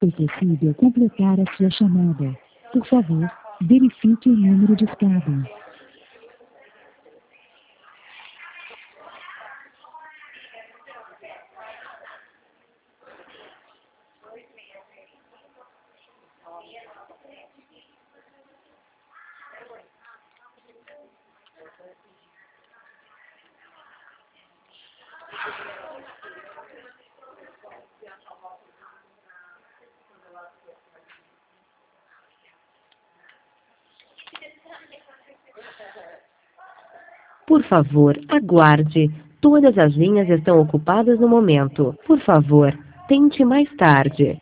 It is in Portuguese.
É possível completar a sua chamada. Por favor, verifique o número de escada. Por favor, aguarde. Todas as linhas estão ocupadas no momento. Por favor, tente mais tarde.